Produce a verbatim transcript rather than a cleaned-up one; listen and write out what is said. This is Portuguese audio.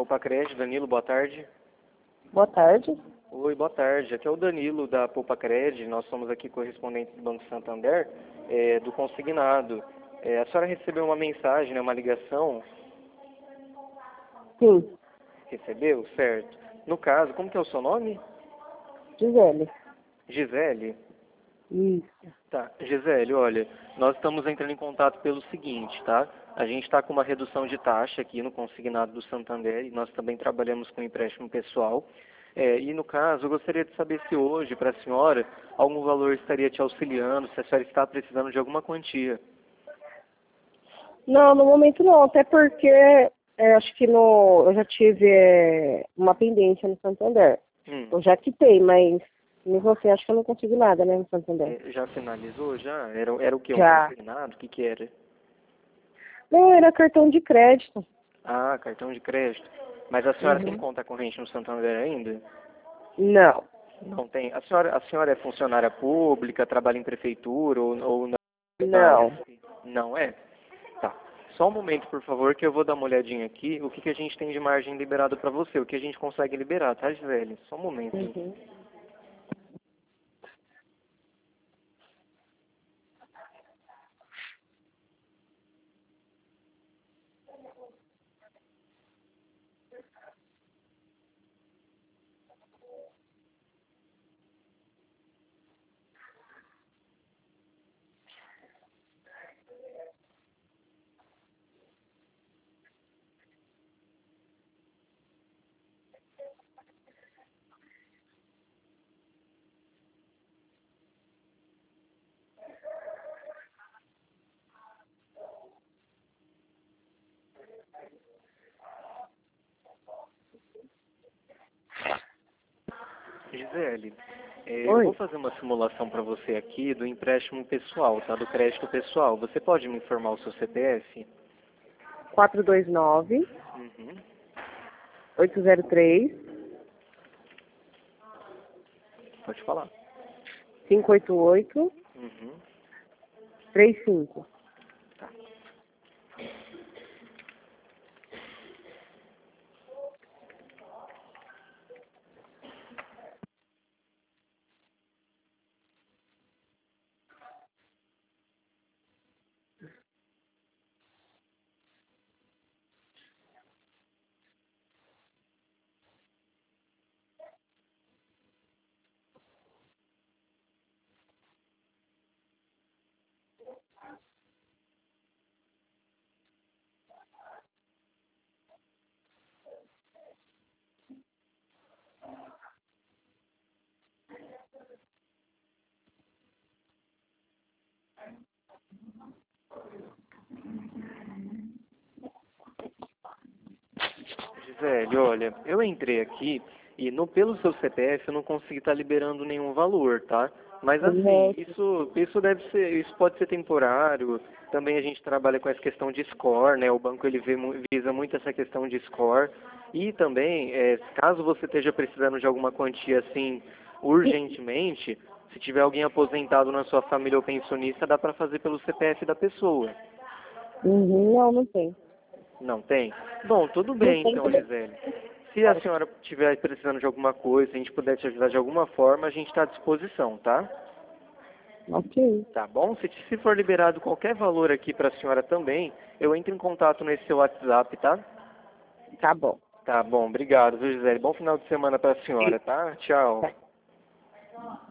Poupa Danilo, boa tarde. Boa tarde. Oi, boa tarde. Aqui é o Danilo da Poupa. Nós somos aqui correspondentes do Banco Santander, é, do consignado. É, a senhora recebeu uma mensagem, né, uma ligação? Sim, Recebeu? Certo. No caso, como que é o seu nome? Gisele. Gisele? Isso. Tá, Gisele, olha, nós estamos entrando em contato pelo seguinte, tá? A gente está com uma redução de taxa aqui no consignado do Santander e nós também trabalhamos com empréstimo pessoal. É, e no caso, eu gostaria de saber se hoje, para a senhora, algum valor estaria te auxiliando, se a senhora está precisando de alguma quantia. Não, no momento não, até porque é, acho que no, eu já tive é, uma pendência no Santander. Hum. Eu já quitei, mas mesmo assim acho que eu não consigo nada, né, no Santander. É, já finalizou? Já? Era, era o quê? Um Já. consignado? O que que era? Não, era cartão de crédito. Ah, cartão de crédito. Mas a senhora Uhum. tem conta corrente no Santander ainda? Não. Não tem. A senhora, a senhora é funcionária pública, trabalha em prefeitura ou, ou na, na Não. F? Não é? Tá. Só um momento, por favor, que eu vou dar uma olhadinha aqui. O que, que a gente tem de margem liberado para você? O que a gente consegue liberar, tá, Gisele? Só um momento. Uhum. Gisele, é, eu Oi. vou fazer uma simulação para você aqui do empréstimo pessoal, tá? Do crédito pessoal. Você pode me informar o seu C P F? quatro dois nove, Uhum. oito zero três, Pode falar. cinco oito oito, Uhum. três cinco. Tá. Gisele, olha, eu entrei aqui e no, pelo seu C P F eu não consegui estar liberando nenhum valor, tá? Mas assim, isso, isso deve ser, isso pode ser temporário. Também a gente trabalha com essa questão de score, né? O banco ele vê, mu- visa muito essa questão de score. E também, é, caso você esteja precisando de alguma quantia assim urgentemente, se tiver alguém aposentado na sua família ou pensionista, dá para fazer pelo C P F da pessoa. Uhum. Não, não tem. Não tem? Bom, tudo Não bem tem então, também. Gisele. Se a senhora estiver precisando de alguma coisa, se a gente puder te ajudar de alguma forma, a gente está à disposição, tá? Ok. Tá bom? Se, se for liberado qualquer valor aqui para a senhora também, eu entro em contato nesse seu WhatsApp, tá? Tá bom. Tá bom, obrigado, viu, Gisele? Bom final de semana para a senhora, tá? Tchau. Tá.